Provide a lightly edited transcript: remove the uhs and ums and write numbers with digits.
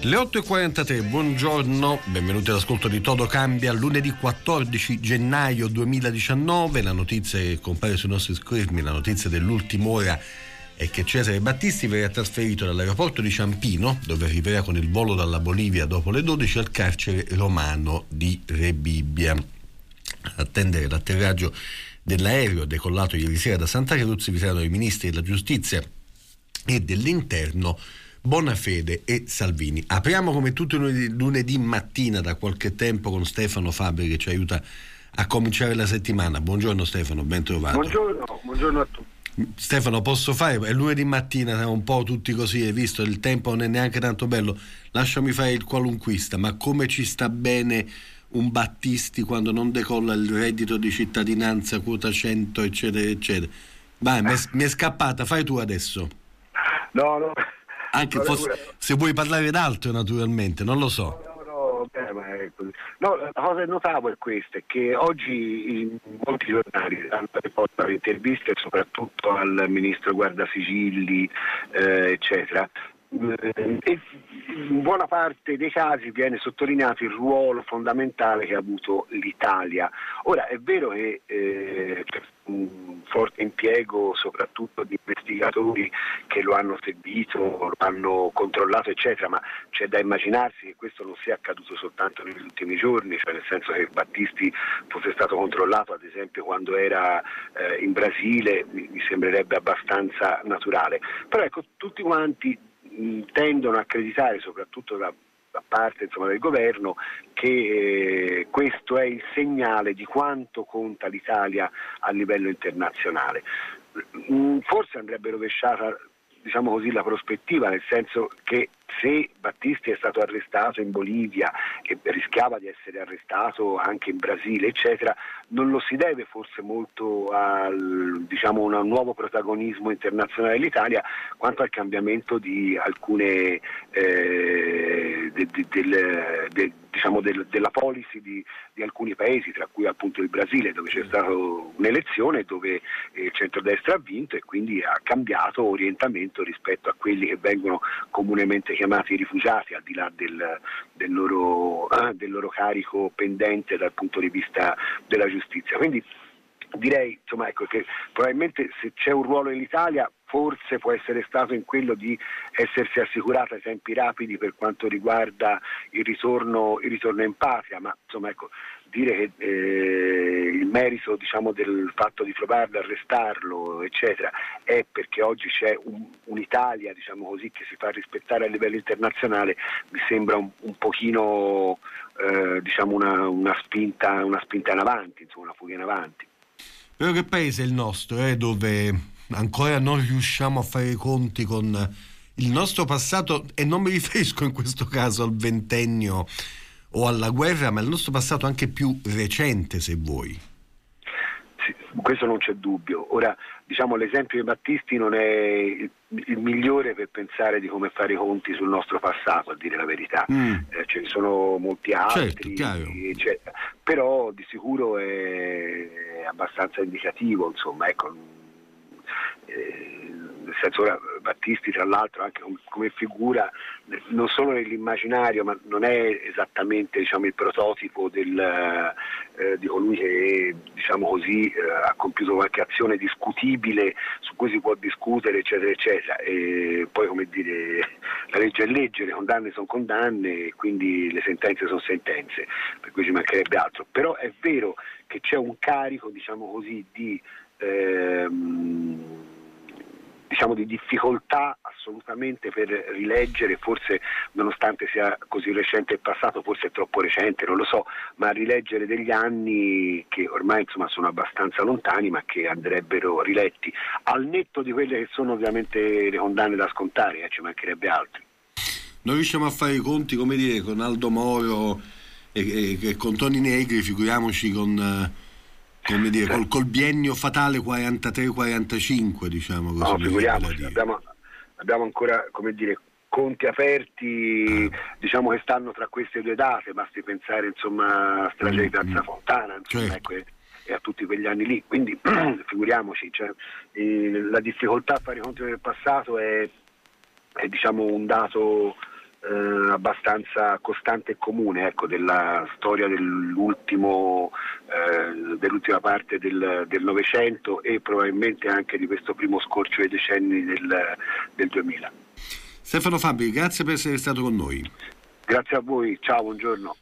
Le 8.43, buongiorno, benvenuti all'ascolto di Todo Cambia, lunedì 14 gennaio 2019, la notizia che compare sui nostri schermi, la notizia dell'ultima ora è che Cesare Battisti verrà trasferito dall'aeroporto di Ciampino, dove arriverà con il volo dalla Bolivia dopo le 12, al carcere romano di Rebibbia. Ad attendere l'atterraggio dell'aereo decollato ieri sera da Santa Cruz vi saranno i ministri della giustizia e dell'interno Bonafede e Salvini. Apriamo come tutto lunedì mattina da qualche tempo con Stefano Fabri che ci aiuta a cominciare la settimana. Buongiorno Stefano, ben trovato. Buongiorno a tutti. Stefano, posso fare? È lunedì mattina, siamo un po' tutti così, hai visto, il tempo non è neanche tanto bello. Lasciami fare il qualunquista, ma come ci sta bene un Battisti quando non decolla il reddito di cittadinanza, quota 100, eccetera, eccetera. Vai, mi è scappata, fai tu adesso. No. Anche se vuoi parlare d'altro, naturalmente, non lo so. Ma è così. No, la cosa che notavo è questa, è che oggi in molti giornali hanno riportato interviste soprattutto al ministro Guardasigilli, eccetera. E in buona parte dei casi viene sottolineato il ruolo fondamentale che ha avuto l'Italia. Ora è vero che c'è un forte impiego soprattutto di investigatori che lo hanno seguito, lo hanno controllato eccetera, ma c'è da immaginarsi che questo non sia accaduto soltanto negli ultimi giorni, cioè nel senso che Battisti fosse stato controllato ad esempio quando era in Brasile, mi sembrerebbe abbastanza naturale. Però ecco, tutti quanti tendono a accreditare, soprattutto da parte del governo, che questo è il segnale di quanto conta l'Italia a livello internazionale. Forse andrebbe rovesciata, diciamo così, la prospettiva, nel senso che se Battisti è stato arrestato in Bolivia e rischiava di essere arrestato anche in Brasile eccetera, non lo si deve forse molto al, diciamo, un nuovo protagonismo internazionale dell'Italia quanto al cambiamento di alcune della policy di alcuni paesi, tra cui appunto il Brasile, dove c'è stata un'elezione dove il centrodestra ha vinto e quindi ha cambiato orientamento rispetto a quelli che vengono comunemente chiamati rifugiati, al di là del loro carico pendente dal punto di vista della giustizia. Quindi direi, insomma, ecco, che probabilmente se c'è un ruolo nell'Italia forse può essere stato in quello di essersi assicurata tempi rapidi per quanto riguarda il ritorno in patria, ma insomma, ecco, dire che il merito, diciamo, del fatto di trovarlo, arrestarlo eccetera è perché oggi c'è un'Italia, diciamo così, che si fa rispettare a livello internazionale, mi sembra un pochino diciamo una spinta in avanti, insomma, una fuga in avanti. Però che paese è il nostro, dove ancora non riusciamo a fare i conti con il nostro passato, e non mi riferisco in questo caso al ventennio o alla guerra, ma il nostro passato anche più recente, se vuoi. Sì, questo non c'è dubbio. Ora, diciamo, l'esempio di Battisti non è il migliore per pensare di come fare i conti sul nostro passato, a dire la verità. Ce ne sono molti altri, certo, eccetera. Però di sicuro è abbastanza indicativo, insomma, ecco. Nel senso, ora Battisti tra l'altro anche come figura non solo nell'immaginario, ma non è esattamente, diciamo, il prototipo di colui che, diciamo così, ha compiuto qualche azione discutibile su cui si può discutere eccetera eccetera, e poi, come dire, la legge è legge, le condanne sono condanne e quindi le sentenze sono sentenze, per cui ci mancherebbe altro. Però è vero che c'è un carico, diciamo così, di difficoltà assolutamente per rileggere, forse nonostante sia così recente il passato, forse è troppo recente, non lo so, ma rileggere degli anni che ormai, insomma, sono abbastanza lontani, ma che andrebbero riletti, al netto di quelle che sono ovviamente le condanne da scontare, ci mancherebbe altro. Non riusciamo a fare i conti, come dire, con Aldo Moro e con Toni Negri, figuriamoci con come dire, col biennio fatale 43-45, diciamo così. No, figuriamoci, abbiamo ancora, come dire, conti aperti, diciamo, che stanno tra queste due date, basti pensare, insomma, a strage di Piazza Fontana, insomma, certo. Ecco, e a tutti quegli anni lì, quindi figuriamoci, cioè, la difficoltà a fare i conti del passato è diciamo un dato abbastanza costante e comune, ecco, della storia dell'ultima parte del Novecento e probabilmente anche di questo primo scorcio dei decenni del 2000. Stefano Fabbri, grazie per essere stato con noi. Grazie a voi, ciao, buongiorno.